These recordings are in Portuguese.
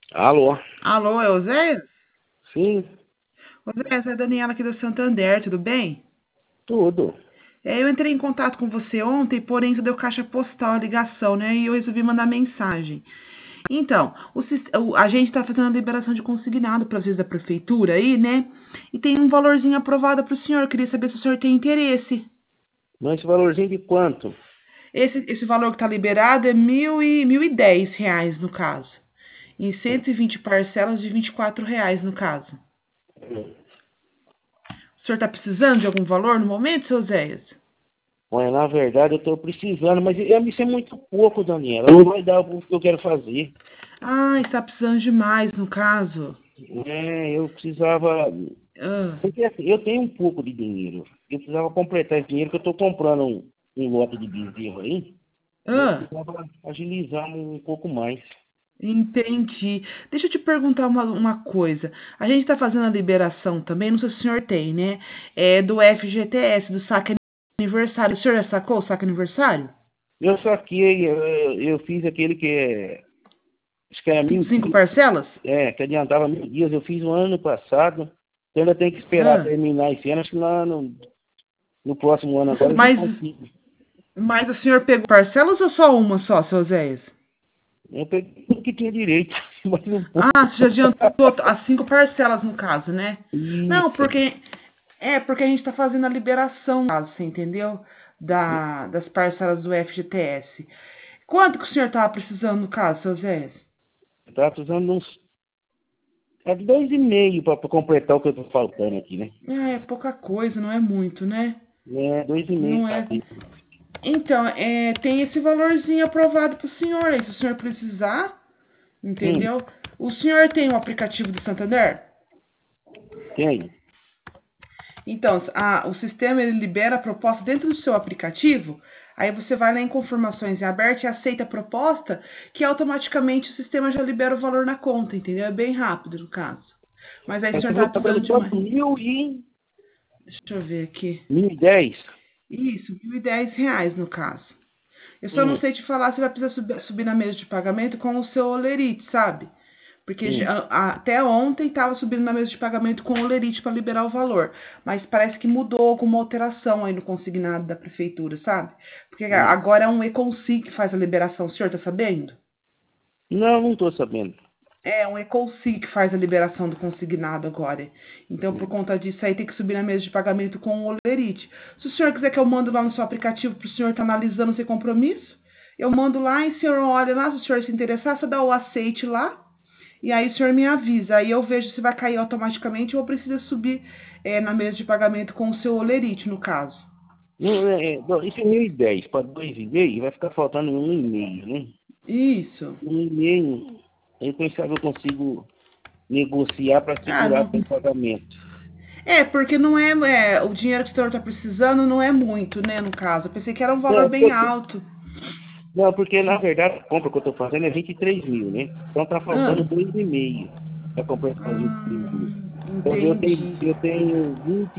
Alô? Alô, é o Zé? Sim, Ô Zé, essa é a Daniela aqui do Santander, tudo bem? tudo. Eu entrei em contato com você ontem, porém você deu caixa postal a ligação, né? E eu resolvi mandar mensagem. Então, a gente está fazendo a liberação de consignado para vocês da prefeitura aí, né? E tem um valorzinho aprovado para o senhor. Eu queria saber se o senhor tem interesse. Mas esse valorzinho de quanto? Esse valor que está liberado é R$ 1.010, no caso. Em 120 parcelas de R$ 24, no caso. O senhor está precisando de algum valor no momento, seu Zéias? Olha, na verdade eu estou precisando, mas isso é muito pouco, Daniela. Não vai dar o que eu quero fazer. Ah, está precisando de mais, no caso. Eu precisava. Ah, Porque assim, eu tenho um pouco de dinheiro. Eu precisava completar esse dinheiro que eu estou comprando um lote de bezerro aí. E eu ah, precisava agilizar um pouco mais. entendi. Deixa eu te perguntar uma coisa. A gente está fazendo a liberação também, não sei se o senhor tem, né? É do FGTS, do saque aniversário. O senhor já sacou o saque aniversário? Eu saquei, eu fiz aquele que é. Acho que era mil Cinco dias. parcelas? Que adiantava 1.000 dias. Eu fiz o ano passado. Então ainda tem que esperar Ah, terminar esse ano. Acho que lá no próximo ano agora eu já mas, consigo. mas o senhor pegou parcelas ou só uma só, seu Zéias? Eu peguei tudo que tinha direito, mais um pouco. Ah, você já adiantou as 5 parcelas, no caso, né? Não, Isso. porque a gente está fazendo a liberação, no caso, você entendeu? Das parcelas do FGTS. Quanto que o senhor estava precisando, no caso, seu Zé? Eu estava precisando de uns. É 2,5 para completar o que eu estou faltando aqui, né? É pouca coisa, não é muito, né? É, 2,5 Não tá é. aqui. Então, tem esse valorzinho aprovado para o senhor aí, se o senhor precisar, Hum, entendeu? O senhor tem o aplicativo do Santander? tem. Então, o sistema ele libera a proposta dentro do seu aplicativo. Aí você vai lá em confirmações em aberto e aceita a proposta, que automaticamente o sistema já libera o valor na conta, entendeu? É bem rápido no caso. Mas aí o Aí senhor você tá falou que tá precisando dando de mais. quanto? 1.010. Deixa eu ver aqui. 1.010? Isso, R$ 1.010 no caso. Eu só não Hum, sei te falar se vai precisar subir na mesa de pagamento com o seu Olerite, sabe? Porque hum. até ontem estava subindo na mesa de pagamento com o Olerite para liberar o valor. Mas parece que mudou alguma alteração aí no consignado da prefeitura, sabe? Porque Hum. agora é um Econsig que faz a liberação. O senhor tá sabendo? Não, não estou sabendo. É um Econsig que faz a liberação do consignado agora. Então, por Hum. conta disso aí, tem que subir na mesa de pagamento com o Olerite. Se o senhor quiser que eu mando lá no seu aplicativo para o senhor estar analisando sem compromisso, eu mando lá e o senhor olha lá, se o senhor se interessar, você dá o aceite lá. E aí o senhor me avisa. Aí eu vejo se vai cair automaticamente ou precisa subir na mesa de pagamento com o seu Olerite, no caso. Não, não, isso é 1.010 para 2,5, vai ficar faltando 1,5, né? Isso. 1,5. Aí quem sabe eu consigo negociar para Ah, segurar não. com o pagamento. Porque não o dinheiro que o senhor está precisando não é muito, né, no caso. Eu pensei que era um valor Não, bem alto. não, porque na verdade a compra que eu estou fazendo é 23.000, né? Então tá Ah, faltando 2,5 para completar os 23.000. Então entendi. eu tenho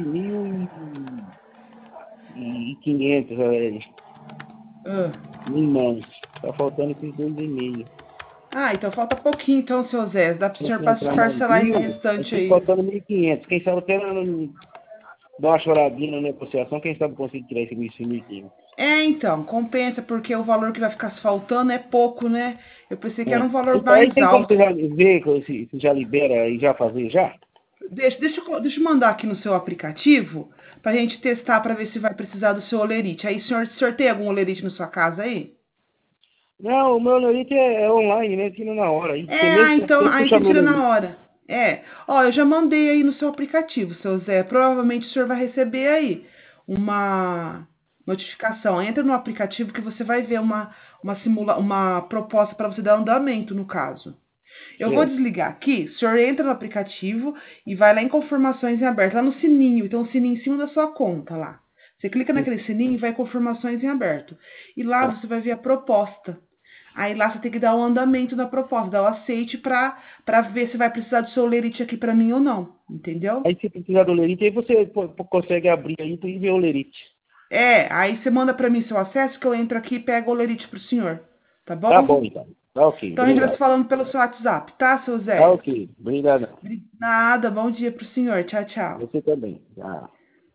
20.500 Ah. em mãos. Tá faltando esses 2,5. Então falta pouquinho, então, seu Zé. Dá para o Se senhor entrar mais parcelar esse 1.000, aí restante fica aí. faltando 1.500. Quem sabe até dar uma choradinha na negociação, quem sabe eu consigo tirar esse 1.500. Então, compensa, porque o valor que vai ficar faltando é pouco, né? Eu pensei que era É. um valor Então aí mais tem como você alto. já ver se já libera e já fazer já? Deixa eu mandar aqui no seu aplicativo pra gente testar pra ver se vai precisar do seu olerite. Aí, o senhor tem algum olerite na sua casa aí? Não, o meu Lorite é online, né? Tira na hora. Aí você mesmo Então, tem que aí puxar você meu tira na Lorite. hora. Ó, eu já mandei aí no seu aplicativo, seu Zé. Provavelmente o senhor vai receber aí uma notificação. Entra no aplicativo que você vai ver uma proposta para você dar andamento, no caso. Eu vou Certo. desligar aqui, o senhor entra no aplicativo e vai lá em confirmações em aberto, lá no sininho, então o sininho em cima da sua conta lá. Você clica naquele sininho e vai em confirmações em aberto. E lá Tá. você vai ver a proposta. Aí lá você tem que dar o andamento da proposta, dar o aceite pra ver se vai precisar do seu lerite aqui pra mim ou não, entendeu? Aí se precisar do Lerite, aí você consegue abrir aí e ver o Lerite. Aí você manda pra mim seu acesso que eu entro aqui e pego o lerite pro senhor, tá Tá bom? bom, então. Tá ok, Então a gente vai se obrigado. falando pelo seu WhatsApp, tá, seu Tá Zé? ok, obrigado. Nada, bom dia pro senhor. Tchau, tchau. Você também. Tá.